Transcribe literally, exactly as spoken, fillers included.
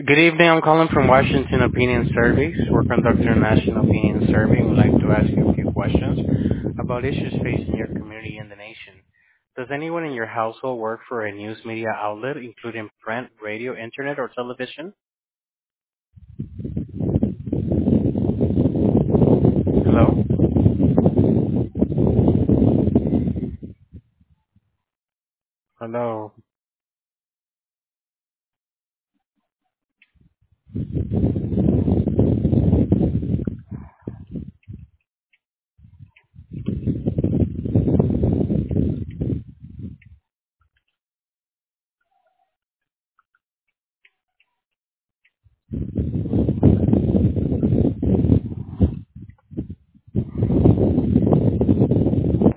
Good evening. I'm calling from Washington Opinion Surveys. We're conducting a national opinion survey. We'd like to ask you a few questions about issues facing your community and the nation. Does anyone in your household work for a news media outlet, including print, radio, internet, or television? Hello? Hello?